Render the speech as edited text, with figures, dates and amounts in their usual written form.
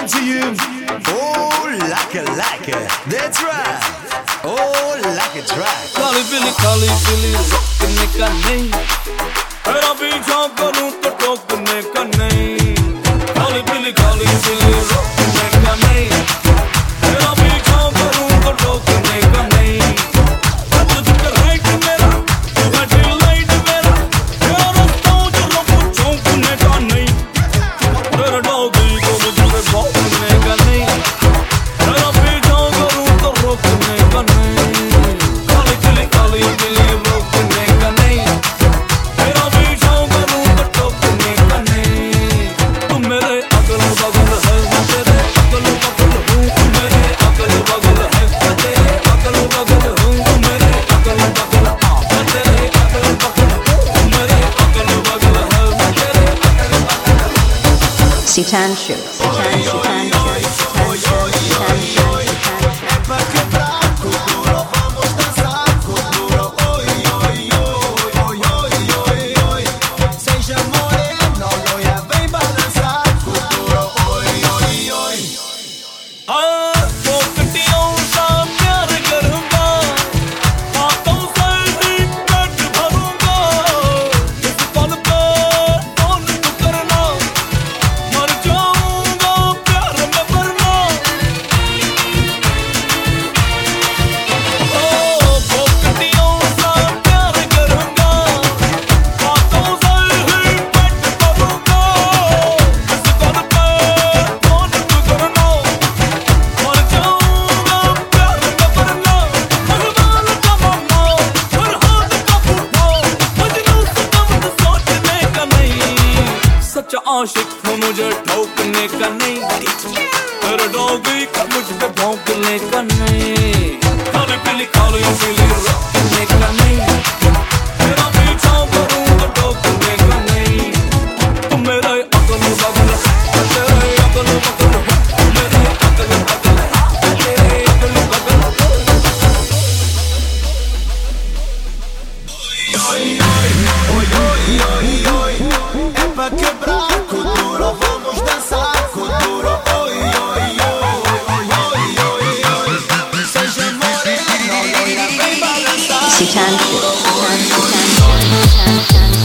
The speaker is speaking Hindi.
present to you. Oh, like a, that's right. Oh, like a track. काली पीली रोकने का नहीं, तेरा पीछा करूं तो टोकने का नहीं। काली पीली रोकने का नहीं, तेरा पीछा करूं तो टोकने का नहीं। तुझे राइट मेरा, तू है डी लाइट मेरा, तेरा रास्ता जो रोकूं चौंकने का नहीं। तेरा डॉगी को मुझे भौंकने का नहीं, तेरा पीछा करूं तो रोकने का नहीं। Sitanshu. आशिक हो मुझे ठोकने का नहीं, तेरे डॉगी का मुझ पे भौंकने का नहीं। काली पीली रोकने का नहीं, तेरा पीछा करूं तो टोकने का नहीं। तुम मेरे अकल बगल है, तेरे अकल बगल है, मेरे अकल बगल है, तेरे अकल बगल है। É pra quebrar com duro, vamos dançar com duro. Oi, oi, oi, oi, oi, oi, oi. Seja morena, loira, vem balançar. Sitanshu.